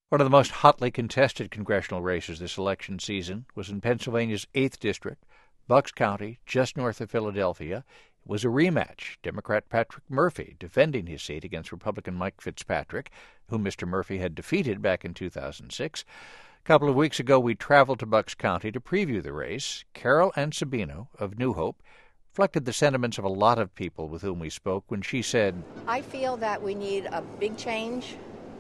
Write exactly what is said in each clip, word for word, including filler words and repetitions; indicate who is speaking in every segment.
Speaker 1: One of the most hotly contested congressional races this election season was in Pennsylvania's eighth District, Bucks County, just north of Philadelphia. It was a rematch. Democrat Patrick Murphy defending his seat against Republican Mike Fitzpatrick, whom Mister Murphy had defeated back in two thousand six. A couple of weeks ago, we traveled to Bucks County to preview the race. Carol Ann Sabino of New Hope reflected the sentiments of a lot of people with whom we spoke when she said,
Speaker 2: I feel that we need a big change.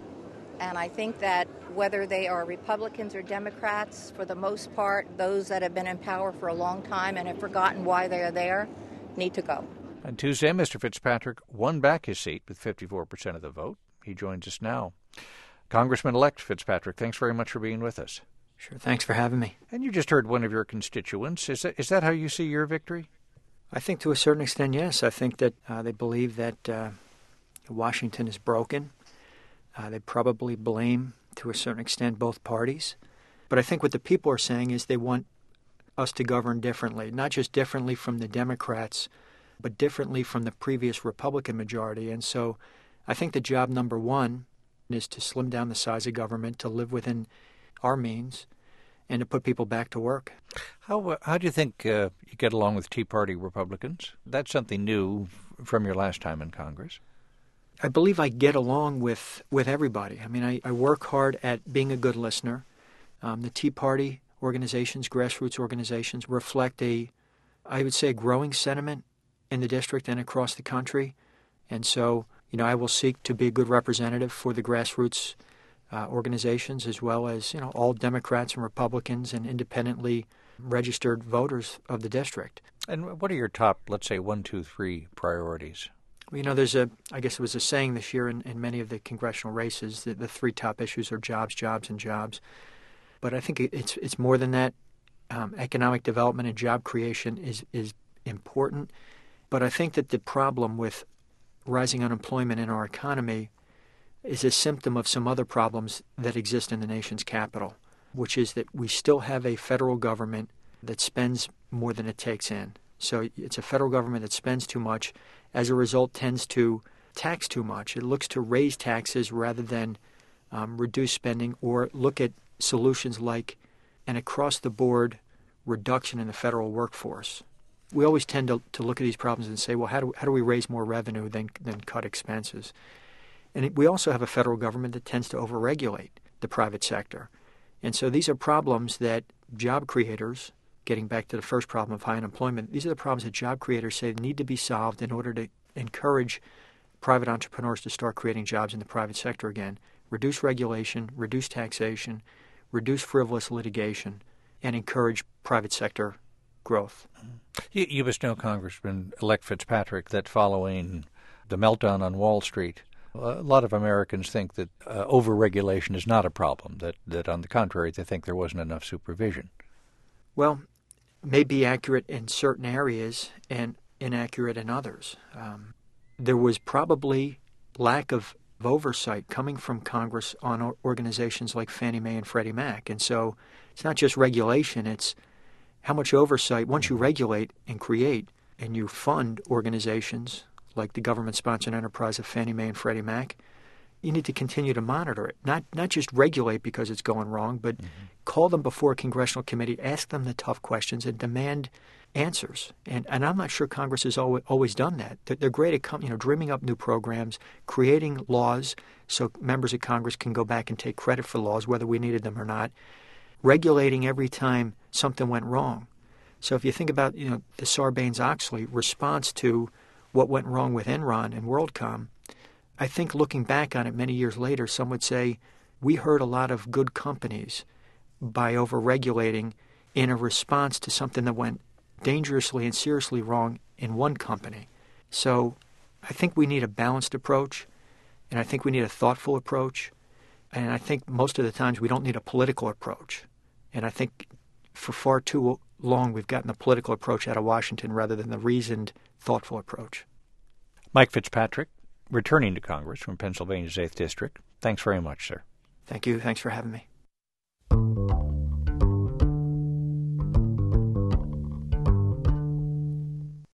Speaker 2: And I think that whether they are Republicans or Democrats, for the most part, those that have been in power for a long time and have forgotten why they are there need to go.
Speaker 1: On Tuesday, Mister Fitzpatrick won back his seat with fifty-four percent of the vote. He joins us now. Congressman-elect Fitzpatrick, thanks very much for being with us.
Speaker 3: Sure, thanks for having me.
Speaker 1: And you just heard one of your constituents. Is that, is that how you see your victory?
Speaker 3: I think to a certain extent, yes. I think that uh, they believe that uh, Washington is broken. Uh, they probably blame, to a certain extent, both parties. But I think what the people are saying is they want us to govern differently, not just differently from the Democrats, but differently from the previous Republican majority. And so I think the job number one is to slim down the size of government, to live within our means, and to put people back to work.
Speaker 1: How, uh, how do you think uh, you get along with Tea Party Republicans? That's something new from your last time in Congress.
Speaker 3: I believe I get along with, with everybody. I mean, I, I work hard at being a good listener. Um, the Tea Party organizations, grassroots organizations, reflect a, I would say, a growing sentiment in the district and across the country. And so, you know, I will seek to be a good representative for the grassroots uh, organizations, as well as, you know, all Democrats and Republicans and independently registered voters of the district.
Speaker 1: And what are your top, let's say, one, two, three priorities?
Speaker 3: You know, there's a, I guess it was a saying this year in, in many of the congressional races that the three top issues are jobs, jobs, and jobs. But I think it's it's more than that. Um, economic development and job creation is, is important. But I think that the problem with rising unemployment in our economy is a symptom of some other problems that exist in the nation's capital, which is that we still have a federal government that spends more than it takes in. So it's a federal government that spends too much, as a result tends to tax too much. It looks to raise taxes rather than um, reduce spending or look at solutions like an across-the-board reduction in the federal workforce. We always tend to, to look at these problems and say, well, how do, how do we raise more revenue than, than cut expenses? And it, we also have a federal government that tends to overregulate the private sector. And so these are problems that job creators, getting back to the first problem of high unemployment, these are the problems that job creators say need to be solved in order to encourage private entrepreneurs to start creating jobs in the private sector again. Reduce regulation, reduce taxation, reduce frivolous litigation, and encourage private sector growth.
Speaker 1: You, you must know, Congressman-elect Fitzpatrick, that following the meltdown on Wall Street, a lot of Americans think that uh, overregulation is not a problem, that, that on the contrary, they think there wasn't enough supervision.
Speaker 3: Well, may be accurate in certain areas and inaccurate in others. Um, there was probably lack of oversight coming from Congress on organizations like Fannie Mae and Freddie Mac. And so it's not just regulation, it's how much oversight, once you regulate and create and you fund organizations like the government-sponsored enterprise of Fannie Mae and Freddie Mac, you need to continue to monitor it. Not not just regulate because it's going wrong, but mm-hmm. call them before a congressional committee, ask them the tough questions, and demand answers. And and I'm not sure Congress has always, always done that. They're great at you know dreaming up new programs, creating laws so members of Congress can go back and take credit for laws, whether we needed them or not, regulating every time something went wrong. So if you think about you know the Sarbanes-Oxley response to what went wrong with Enron and WorldCom, I think looking back on it many years later, some would say we hurt a lot of good companies by over-regulating in a response to something that went dangerously and seriously wrong in one company. So I think we need a balanced approach, and I think we need a thoughtful approach, and I think most of the times we don't need a political approach. And I think for far too long we've gotten the political approach out of Washington rather than the reasoned, thoughtful approach.
Speaker 1: Mike Fitzpatrick, returning to Congress from Pennsylvania's eighth District. Thanks very much, sir.
Speaker 3: Thank you. Thanks for having me.